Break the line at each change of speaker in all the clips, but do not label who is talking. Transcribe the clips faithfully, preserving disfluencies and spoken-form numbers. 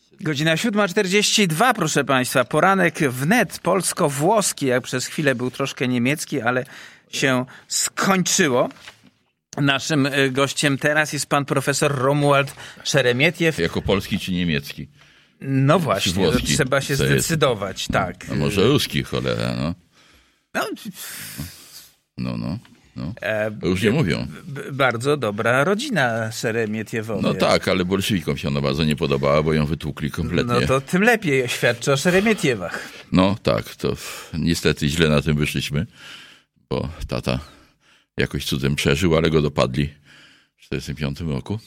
Godzina siódma czterdzieści dwa, proszę Państwa. Poranek wnet polsko-włoski, jak przez chwilę był troszkę niemiecki, ale się skończyło. Naszym gościem teraz jest pan profesor Romuald Szeremietiew.
Jako polski czy niemiecki?
No właśnie, to trzeba się
to
zdecydować,
jest,
tak.
No, a może ruski, cholera, no.
No,
no. no. No.
E,
Już nie mówią.
B- bardzo dobra rodzina Szeremietiewowie.
No tak, ale bolszewikom się ona bardzo nie podobała, bo ją wytłukli kompletnie.
No to tym lepiej świadczy o Szeremietiewach.
No tak, to niestety źle na tym wyszliśmy, bo tata jakoś cudem przeżył, ale go dopadli w czterdziestym piątym roku.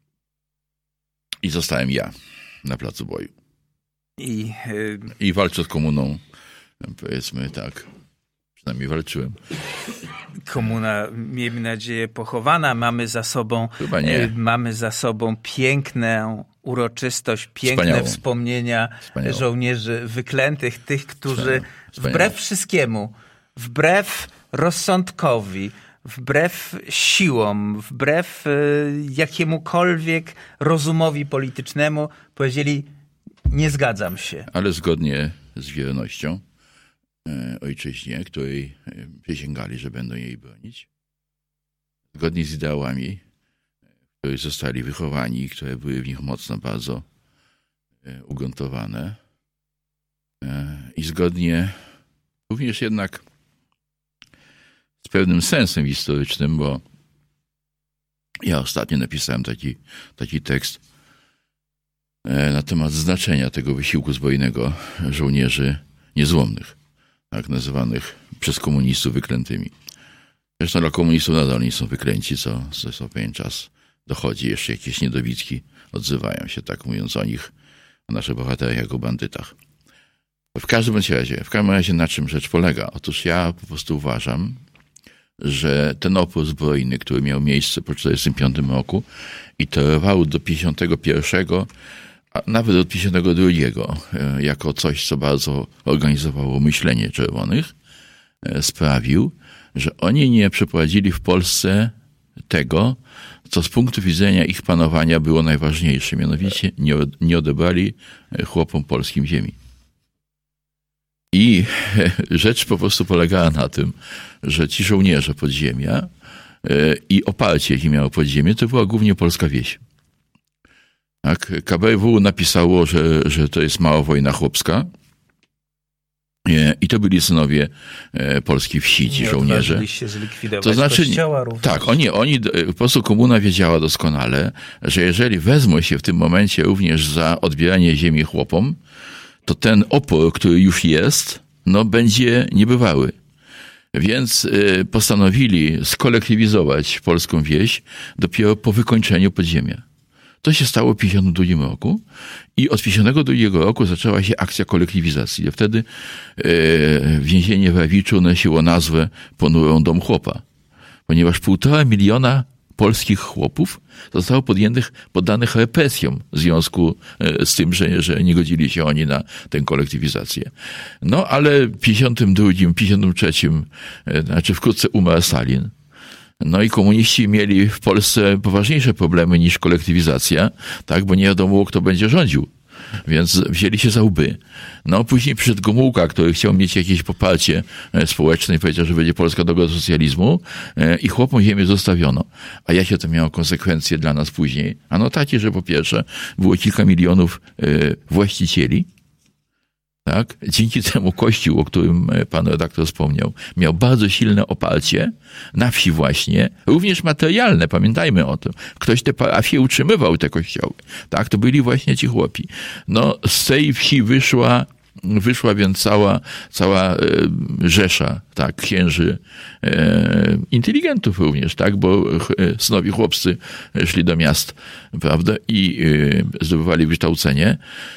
I zostałem ja na placu boju.
I, yy...
I walczę z komuną, powiedzmy tak. Przynajmniej walczyłem.
Komuna, miejmy nadzieję, pochowana. Mamy za sobą,
Chyba nie.
Y, mamy za sobą piękną uroczystość, piękne
Wspaniałą.
wspomnienia
Wspaniałą.
żołnierzy wyklętych, tych, którzy
Wspaniałą. Wspaniałą.
wbrew wszystkiemu, wbrew rozsądkowi, wbrew siłom, wbrew y, jakiemukolwiek rozumowi politycznemu powiedzieli: nie zgadzam się.
Ale zgodnie z wiernością ojczyźnie, której przysięgali, że będą jej bronić. Zgodnie z ideałami, w których zostali wychowani, które były w nich mocno bardzo ugruntowane. I zgodnie również jednak z pewnym sensem historycznym, bo ja ostatnio napisałem taki, taki tekst na temat znaczenia tego wysiłku zbrojnego żołnierzy niezłomnych, tak nazywanych przez komunistów wyklętymi. Zresztą dla komunistów nadal nie są wyklęci, co co pewien czas dochodzi. Jeszcze jakieś niedobitki odzywają się, tak mówiąc o nich, o naszych bohaterach jako bandytach. W każdym razie, w każdym razie na czym rzecz polega? Otóż ja po prostu uważam, że ten opór zbrojny, który miał miejsce po czterdziestym piątym roku i trwał do pięćdziesiątego pierwszego, a nawet od pięćdziesiątego drugiego, jako coś, co bardzo organizowało myślenie czerwonych, sprawił, że oni nie przeprowadzili w Polsce tego, co z punktu widzenia ich panowania było najważniejsze, mianowicie nie, nie odebrali chłopom polskim ziemi. I rzecz po prostu polegała na tym, że ci żołnierze podziemia i oparcie, jakie miało podziemie, to była głównie polska wieś. Tak, K B W napisało, że, że to jest mała wojna chłopska i to byli synowie polskiej wsi, ci
nie
żołnierze.
Się zlikwidować
to znaczy, tak, oni, oni, po prostu komuna wiedziała doskonale, że jeżeli wezmą się w tym momencie również za odbieranie ziemi chłopom, to ten opór, który już jest, no będzie niebywały. Więc postanowili skolektywizować polską wieś dopiero po wykończeniu podziemia. To się stało w pięćdziesiątym drugim roku i od pięćdziesiątego drugiego roku zaczęła się akcja kolektywizacji. Wtedy e, więzienie w Rawiczu nosiło nazwę Ponurą Dom Chłopa, ponieważ półtora miliona polskich chłopów zostało podjętych, poddanych represjom w związku z tym, że, że nie godzili się oni na tę kolektywizację. No ale w pięćdziesiątym drugim, pięćdziesiątym trzecim, znaczy wkrótce umarł Stalin. No i komuniści mieli w Polsce poważniejsze problemy niż kolektywizacja, tak, bo nie wiadomo, kto będzie rządził. Więc wzięli się za łby. No później przyszedł Gomułka, który chciał mieć jakieś poparcie społeczne i powiedział, że będzie Polska droga do socjalizmu i chłopom ziemię zostawiono. A jakie to miało konsekwencje dla nas później? Ano takie, że po pierwsze było kilka milionów właścicieli. Tak? Dzięki temu Kościół, o którym pan redaktor wspomniał, miał bardzo silne oparcie na wsi właśnie, również materialne, pamiętajmy o tym. Ktoś te parafie utrzymywał, te kościoły. Tak? To byli właśnie ci chłopi. No, z tej wsi wyszła, wyszła więc cała, cała e, rzesza, tak, księży, e, inteligentów również, tak, bo e, synowi chłopscy szli do miast, prawda, i e, zdobywali wykształcenie.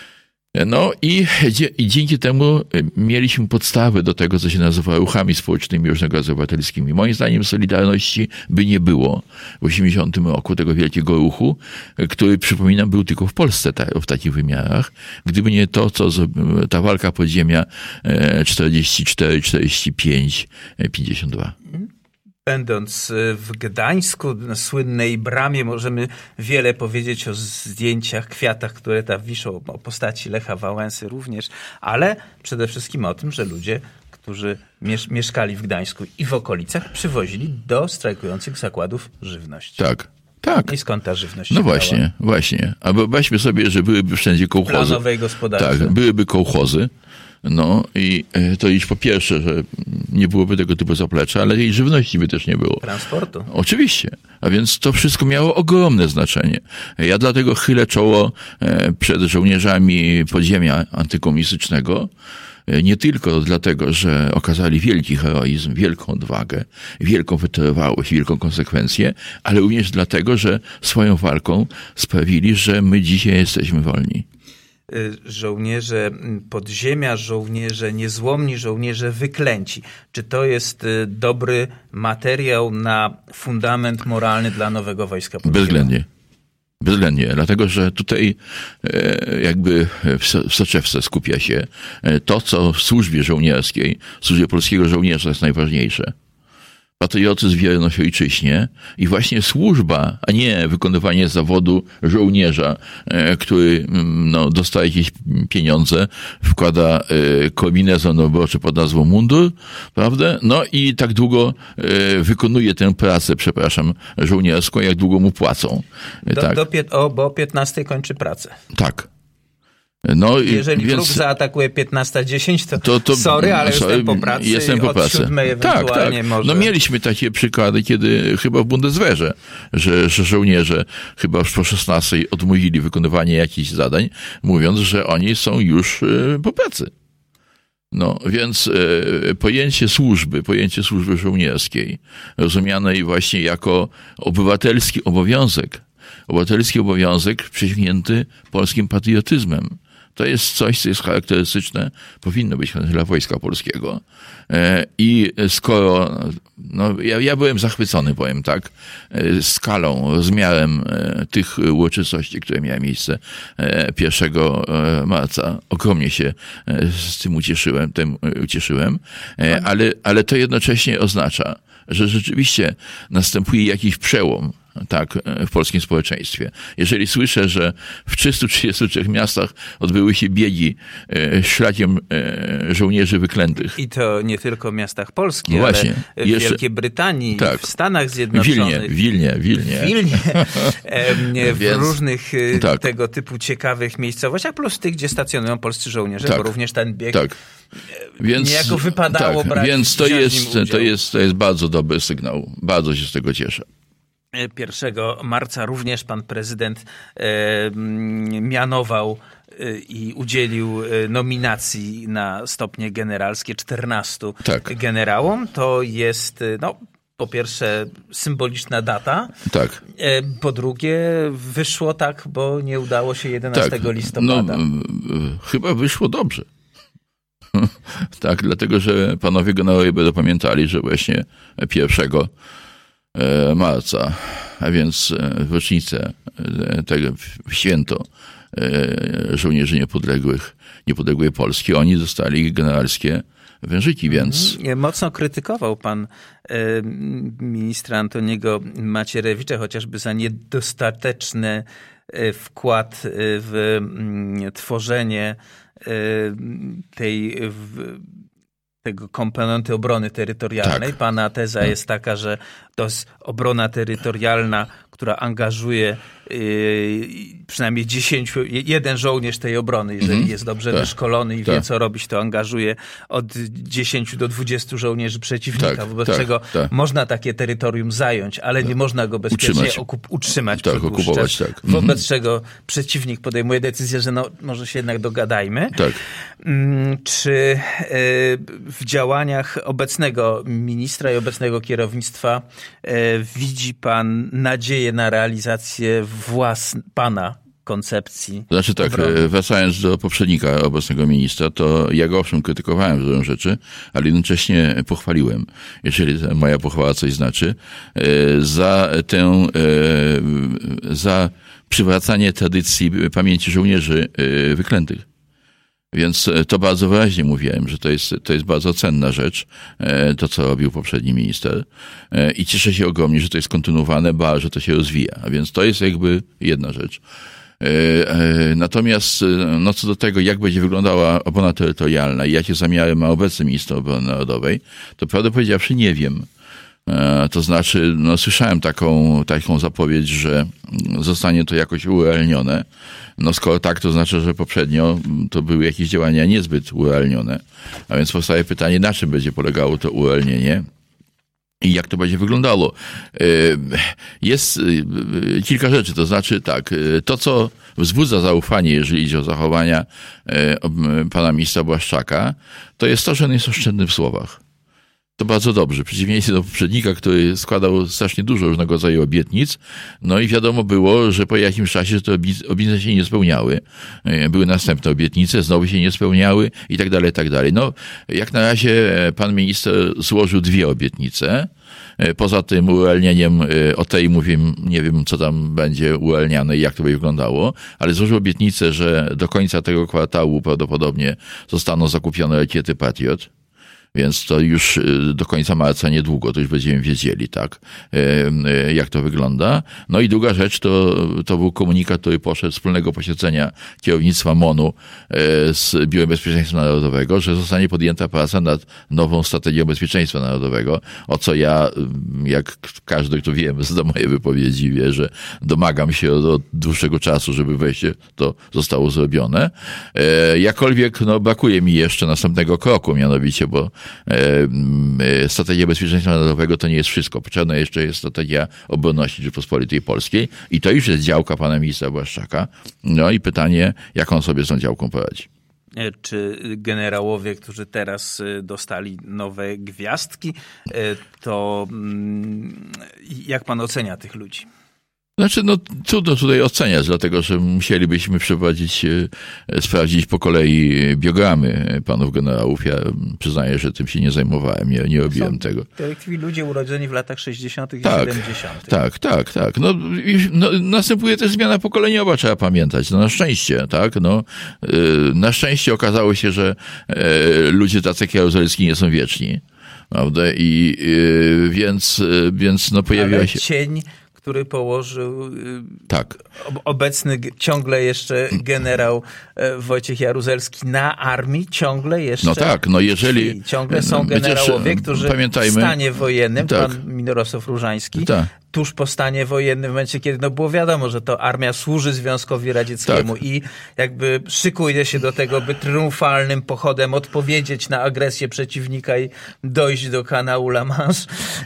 No i, i dzięki temu mieliśmy podstawy do tego, co się nazywa ruchami społecznymi różnego rodzaju obywatelskimi. Moim zdaniem Solidarności by nie było w osiemdziesiątym roku, tego wielkiego ruchu, który, przypominam, był tylko w Polsce ta, w takich wymiarach. Gdyby nie to, co ta walka podziemia czterdzieści cztery, czterdzieści pięć, pięćdziesiąt dwa.
będąc w Gdańsku, na słynnej bramie, możemy wiele powiedzieć o zdjęciach, kwiatach, które tam wiszą, o postaci Lecha Wałęsy również, ale przede wszystkim o tym, że ludzie, którzy miesz- mieszkali w Gdańsku i w okolicach, przywozili do strajkujących zakładów żywność.
Tak. Tak.
I skąd ta żywność?
No właśnie,
dała?
właśnie. A wyobraźmy sobie, że byłyby wszędzie kołchozy.
Planowej gospodarce.
Tak, byłyby kołchozy. No i to już po pierwsze, że nie byłoby tego typu zaplecza, ale jej żywności by też nie było.
Transportu.
Oczywiście. A więc to wszystko miało ogromne znaczenie. Ja dlatego chylę czoło przed żołnierzami podziemia antykomunistycznego, nie tylko dlatego, że okazali wielki heroizm, wielką odwagę, wielką wytrwałość, wielką konsekwencję, ale również dlatego, że swoją walką sprawili, że my dzisiaj jesteśmy wolni.
Żołnierze podziemia, żołnierze niezłomni, żołnierze wyklęci. Czy to jest dobry materiał na fundament moralny dla nowego Wojska Polskiego?
Bezwzględnie. Bezwzględnie, dlatego że tutaj jakby w soczewce skupia się to, co w służbie żołnierskiej, w służbie polskiego żołnierza jest najważniejsze. Patriotyzm, wierność ojczyźnie i właśnie służba, a nie wykonywanie zawodu żołnierza, który no, dostaje jakieś pieniądze, wkłada kombinezon roboczy pod nazwą mundur, prawda? No i tak długo wykonuje tę pracę, przepraszam, żołnierską, jak długo mu płacą.
Do,
tak.
do pię- o, bo o piętnastej kończy pracę.
Tak. No,
Jeżeli
więc,
wróg zaatakuje piętnasta dziesięć, to,
to, to
sorry, ale
sorry,
jestem po pracy.
Jestem po
od
pracy.
siódmej ewentualnie
tak, tak.
może.
No mieliśmy takie przykłady, kiedy chyba w Bundeswehrze, że, że żołnierze chyba już po szesnastej odmówili wykonywania jakichś zadań, mówiąc, że oni są już y, po pracy. No, więc y, pojęcie służby, pojęcie służby żołnierskiej, rozumianej właśnie jako obywatelski obowiązek, obywatelski obowiązek przysięgnięty polskim patriotyzmem. To jest coś, co jest charakterystyczne, powinno być dla Wojska Polskiego. I skoro, no ja, ja byłem zachwycony, powiem tak, skalą, rozmiarem tych uroczystości, które miały miejsce pierwszego marca, ogromnie się z tym ucieszyłem, tym ucieszyłem, ale, ale to jednocześnie oznacza, że rzeczywiście następuje jakiś przełom, tak, w polskim społeczeństwie. Jeżeli słyszę, że w trzystu trzydziestu trzech miastach odbyły się biegi e, szlakiem e, żołnierzy wyklętych.
I to nie tylko w miastach polskich,
no właśnie,
ale w
jeszcze,
Wielkiej Brytanii,
tak,
w Stanach
w
Zjednoczonych.
Wilnie, Wilnie, Wilnie.
W Wilnie. E, w
Więc,
różnych
tak.
tego typu ciekawych miejscowościach, plus tych, gdzie stacjonują polscy żołnierze,
tak,
bo również ten bieg
tak. Więc,
niejako wypadało
tak,
brać
Więc to jest,
udział.
to, jest, to jest bardzo dobry sygnał. Bardzo się z tego cieszę.
pierwszego marca również pan prezydent e, mianował e, i udzielił nominacji na stopnie generalskie czternastu
tak.
generałom. To jest, no, po pierwsze symboliczna data.
Tak.
E, po drugie wyszło tak, bo nie udało się jedenastego
tak.
listopada.
No, chyba wyszło dobrze. Tak, dlatego, że panowie generałowie będą pamiętali, że właśnie pierwszego marca, a więc w rocznicę tego święto żołnierzy niepodległych, niepodległej Polski, oni dostali generalskie wężyki, więc...
Mocno krytykował pan e, ministra Antoniego Macierewicza, chociażby za niedostateczny wkład w m, tworzenie e, tej... W, tego komponenty obrony terytorialnej.
Tak.
Pana teza tak. jest taka, że to jest obrona terytorialna, która angażuje yy, przynajmniej dziesięciu, jeden żołnierz tej obrony, jeżeli mm-hmm. jest dobrze tak. wyszkolony i tak. wie, co robić, to angażuje od dziesięciu do dwudziestu żołnierzy przeciwnika,
tak,
wobec
tak,
czego
tak.
można takie terytorium zająć, ale nie można go bezpiecznie
utrzymać,
okup- utrzymać
tak, okupować. Tak. Mm-hmm.
Wobec czego przeciwnik podejmuje decyzję, że no, może się jednak dogadajmy.
Tak.
Czy yy, w działaniach obecnego ministra i obecnego kierownictwa yy, widzi pan nadzieję na realizację własnej pana koncepcji?
Znaczy tak, obrony? Wracając do poprzednika obecnego ministra, to ja go owszem krytykowałem za rzeczy, ale jednocześnie pochwaliłem, jeżeli moja pochwała coś znaczy, za tę, za przywracanie tradycji pamięci żołnierzy wyklętych. Więc to bardzo wyraźnie mówiłem, że to jest, to jest bardzo cenna rzecz, to co robił poprzedni minister. I cieszę się ogromnie, że to jest kontynuowane, ba, że to się rozwija. A więc to jest jakby jedna rzecz. Natomiast no co do tego, jak będzie wyglądała obrona terytorialna i jakie zamiary ma obecny minister obrony narodowej, to prawdę powiedziawszy nie wiem. To znaczy, no słyszałem taką, taką zapowiedź, że zostanie to jakoś urealnione. No skoro tak, to znaczy, że poprzednio to były jakieś działania niezbyt urealnione. A więc powstaje pytanie, na czym będzie polegało to urealnienie i jak to będzie wyglądało. Jest kilka rzeczy, to znaczy tak, to co wzbudza zaufanie, jeżeli idzie o zachowania pana ministra Błaszczaka, to jest to, że on jest oszczędny w słowach. To bardzo dobrze. W przeciwieństwie do poprzednika, który składał strasznie dużo różnego rodzaju obietnic, no i wiadomo było, że po jakimś czasie te obietnice się nie spełniały. Były następne obietnice, znowu się nie spełniały i tak dalej, i tak dalej. No, jak na razie pan minister złożył dwie obietnice. Poza tym urealnieniem, o tej mówię, nie wiem, co tam będzie urealniane i jak to będzie wyglądało, ale złożył obietnicę, że do końca tego kwartału prawdopodobnie zostaną zakupione rakiety Patriot. Więc to już do końca marca niedługo, to już będziemy wiedzieli, tak, jak to wygląda. No i druga rzecz, to, to był komunikat, który poszedł z wspólnego posiedzenia kierownictwa MON-u z Biurem Bezpieczeństwa Narodowego, że zostanie podjęta praca nad nową strategią bezpieczeństwa narodowego, o co ja, jak każdy, kto wie, zda moje wypowiedzi, wie, że domagam się od dłuższego czasu, żeby wreszcie to zostało zrobione. Jakkolwiek, no, brakuje mi jeszcze następnego kroku, mianowicie, bo strategia bezpieczeństwa narodowego to nie jest wszystko. Potrzebna jeszcze jest strategia obronności Rzeczypospolitej Polskiej i to już jest działka pana ministra Błaszczaka. No i pytanie, jak on sobie z tą działką poradzi.
Czy generałowie, którzy teraz dostali nowe gwiazdki, to jak pan ocenia tych ludzi?
Znaczy, no trudno tutaj oceniać, dlatego że musielibyśmy przeprowadzić, sprawdzić po kolei biogramy panów generałów. Ja przyznaję, że tym się nie zajmowałem, nie, nie robiłem
Są
tego.
To ludzie urodzeni w latach sześćdziesiątych
tak,
i siedemdziesiątych.
Tak, tak, tak. No, no, następuje też zmiana pokoleniowa, trzeba pamiętać. No, na szczęście, tak. No, na szczęście okazało się, że ludzie tacy jak Jaruzelski nie są wieczni. Prawda? I więc, więc no pojawiła się...
cień, który położył
tak.
obecny ciągle jeszcze generał Wojciech Jaruzelski na armii, ciągle jeszcze.
No tak, no jeżeli...
Ciągle są generałowie, którzy
pamiętajmy,
w stanie wojennym,
tak.
pan Mirosław Różański, tak. tuż po stanie wojennym, w momencie, kiedy no było wiadomo, że to armia służy Związkowi Radzieckiemu tak. i jakby szykuje się do tego, by triumfalnym pochodem odpowiedzieć na agresję przeciwnika i dojść do kanału La Manche.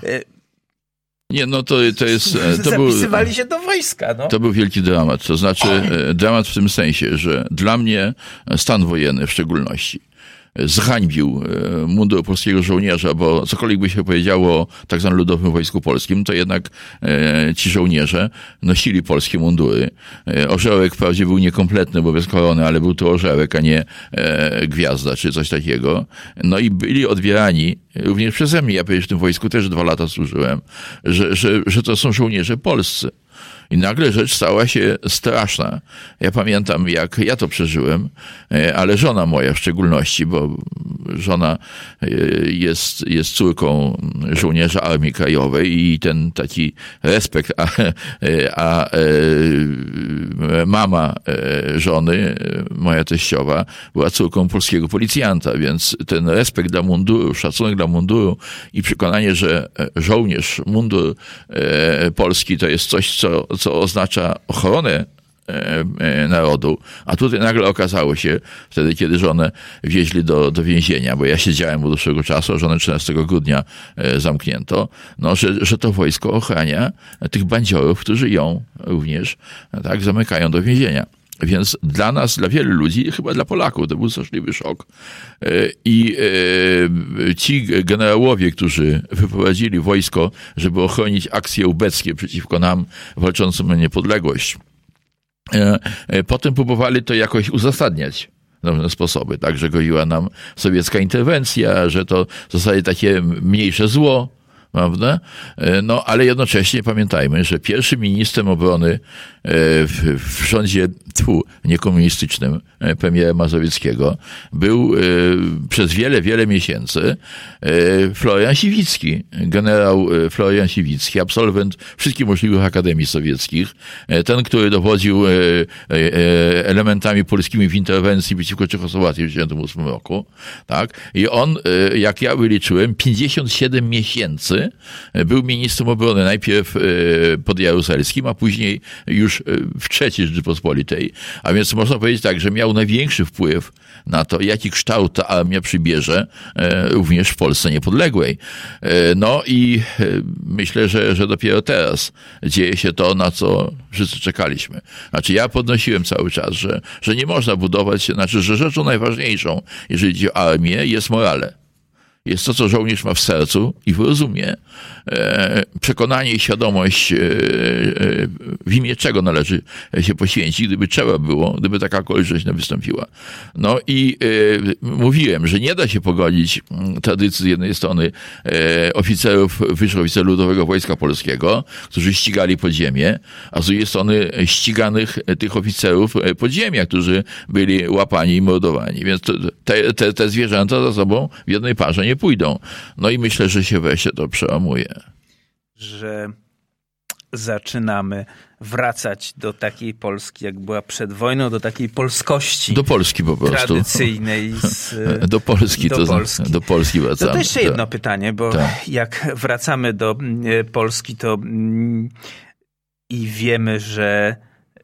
Nie, no to, to jest... To
Zapisywali
był,
się do wojska, no.
To był wielki dramat. To znaczy dramat w tym sensie, że dla mnie stan wojenny w szczególności zhańbił mundur polskiego żołnierza, bo cokolwiek by się powiedziało o tak zwanym Ludowym Wojsku Polskim, to jednak ci żołnierze nosili polskie mundury. Orzełek wprawdzie był niekompletny, bo bez korony, ale był to orzełek, a nie gwiazda, czy coś takiego. No i byli odbierani również przeze mnie. Ja przecież w tym wojsku też dwa lata służyłem, że, że, że to są żołnierze polscy. I nagle rzecz stała się straszna. Ja pamiętam, jak ja to przeżyłem, ale żona moja w szczególności, bo żona jest, jest córką żołnierza Armii Krajowej i ten taki respekt, a, a mama żony, moja teściowa, była córką polskiego policjanta, więc ten respekt dla munduru, szacunek dla munduru i przekonanie, że żołnierz, mundur polski to jest coś, co co oznacza ochronę narodu, a tutaj nagle okazało się, wtedy kiedy żonę wieźli do, do więzienia, bo ja siedziałem od dłuższego czasu, a żonę trzynastego grudnia zamknięto, no, że, że to wojsko ochrania tych bandziorów, którzy ją również tak zamykają do więzienia. Więc dla nas, dla wielu ludzi, chyba dla Polaków, to był straszliwy szok. I ci generałowie, którzy wyprowadzili wojsko, żeby ochronić akcje ubeckie przeciwko nam walczącym o niepodległość, potem próbowali to jakoś uzasadniać na różne sposoby, tak, że groziła nam sowiecka interwencja, że to w zasadzie takie mniejsze zło, prawda? No, ale jednocześnie pamiętajmy, że pierwszym ministrem obrony w, w rządzie tfu, niekomunistycznym premiera Mazowieckiego był przez wiele, wiele miesięcy Florian Siwicki, generał Florian Siwicki, absolwent wszystkich możliwych akademii sowieckich, ten, który dowodził elementami polskimi w interwencji przeciwko Czechosłowacji w tysiąc dziewięćset osiemdziesiątym ósmym roku, tak? I on, jak ja wyliczyłem, pięćdziesiąt siedem miesięcy był ministrem obrony, najpierw pod Jaruzelskim, a później już w trzeciej Rzeczypospolitej. A więc można powiedzieć tak, że miał największy wpływ na to, jaki kształt ta armia przybierze również w Polsce niepodległej. No i myślę, że, że dopiero teraz dzieje się to, na co wszyscy czekaliśmy. Znaczy ja podnosiłem cały czas, że, że nie można budować, znaczy, że rzeczą najważniejszą, jeżeli chodzi o armię, jest morale. Jest to, co żołnierz ma w sercu i w rozumie. E, przekonanie i świadomość, e, e, w imię czego należy się poświęcić, gdyby trzeba było, gdyby taka okoliczność wystąpiła. No i e, mówiłem, że nie da się pogodzić tradycji z jednej strony e, oficerów, wyższych oficerów Ludowego Wojska Polskiego, którzy ścigali podziemie, a z drugiej strony ściganych tych oficerów podziemia, którzy byli łapani i mordowani. Więc te, te, te zwierzęta za sobą w jednej parze nie pójdą. No i myślę, że się wreszcie to przełamuje.
Że zaczynamy wracać do takiej Polski, jak była przed wojną, do takiej polskości.
Do Polski po prostu.
Tradycyjnej. Z,
do Polski.
Do
to,
Polski.
Do Polski wracamy.
To, to jeszcze jedno pytanie, bo
tak.
jak wracamy do Polski, to i wiemy, że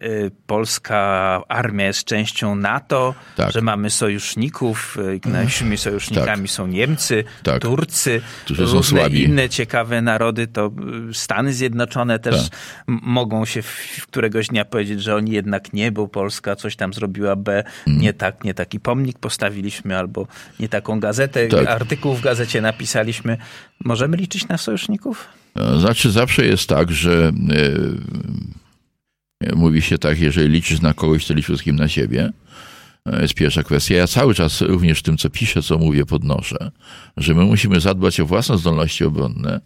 polska armia jest częścią NATO, tak. że mamy sojuszników, naszymi sojusznikami tak. są Niemcy, tak. Turcy,
którzy
różne
są słabi.
Inne ciekawe narody, to Stany Zjednoczone też tak. m- mogą się w któregoś dnia powiedzieć, że oni jednak nie, bo Polska coś tam zrobiła, B, mm. nie tak, nie taki pomnik postawiliśmy, albo nie taką gazetę, tak. artykuł w gazecie napisaliśmy. Możemy liczyć na sojuszników?
Znaczy zawsze jest tak, że yy... mówi się tak, jeżeli liczysz na kogoś, to licz wszystkim na siebie. To jest pierwsza kwestia. Ja cały czas również w tym, co piszę, co mówię, podnoszę, że my musimy zadbać o własne zdolności obronne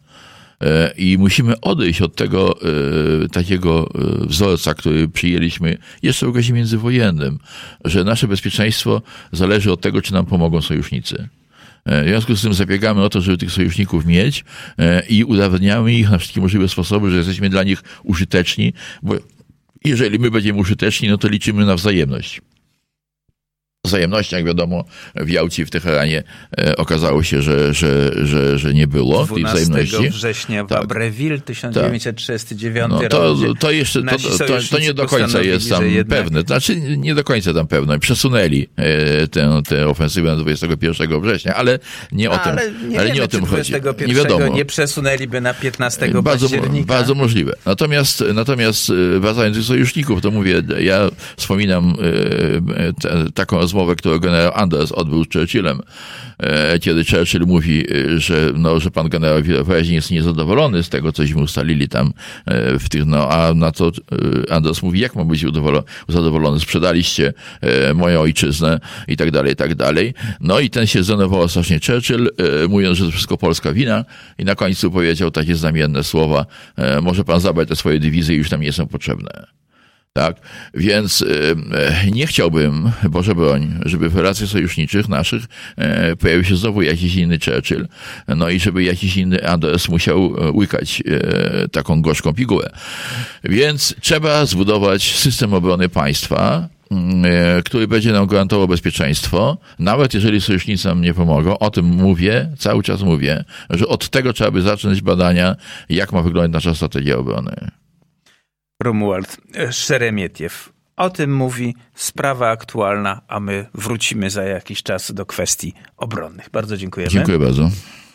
i musimy odejść od tego takiego wzorca, który przyjęliśmy jeszcze w okresie międzywojennym, że nasze bezpieczeństwo zależy od tego, czy nam pomogą sojusznicy. W związku z tym zabiegamy o to, żeby tych sojuszników mieć i udawniamy ich na wszystkie możliwe sposoby, że jesteśmy dla nich użyteczni, bo jeżeli my będziemy użyteczni, no to liczymy na wzajemność. Wzajemności, jak wiadomo, w Jałcie i w Teheranie e, okazało się, że, że, że, że nie było tej wzajemności.
dwunastego września w tak. Abreville tysiąc dziewięćset trzydziesty dziewiąty
no to, to jeszcze to, to, to, to nie do końca jest tam jednak... pewne. Znaczy nie do końca tam pewne. Przesunęli e, tę, tę ofensywę na dwudziestego pierwszego września, ale nie o
ale
tym,
nie
ale
wiemy,
nie o tym chodzi.
Nie wiadomo. Nie przesunęliby na piętnastego
bardzo,
października.
Bardzo możliwe. Natomiast, natomiast wracając do sojuszników, to mówię, ja wspominam e, te, taką rozmowę, którą generał Anders odbył z Churchillem, kiedy Churchill mówi, że, no, że pan generał wyraźnie jest niezadowolony z tego, cośmy ustalili tam w tych, no, a na to Anders mówi, jak ma być zadowolony, sprzedaliście moją ojczyznę i tak dalej, i tak dalej. No i ten się zdenerwował strasznie Churchill, mówiąc, że to wszystko polska wina i na końcu powiedział takie znamienne słowa, może pan zabrać te swoje dywizje, już nam nie są potrzebne. Tak, więc e, nie chciałbym, Boże broń, żeby w relacjach sojuszniczych naszych e, pojawił się znowu jakiś inny Churchill, no i żeby jakiś inny Anders musiał łykać e, taką gorzką pigułę. Więc trzeba zbudować system obrony państwa, e, który będzie nam gwarantował bezpieczeństwo, nawet jeżeli sojusznicy nam nie pomogą. O tym mówię, cały czas mówię, że od tego trzeba by zacząć badania, jak ma wyglądać nasza strategia obrony.
Romuald Szeremietiew. O tym mówi sprawa aktualna, a my wrócimy za jakiś czas do kwestii obronnych. Bardzo dziękujemy.
Dziękuję bardzo.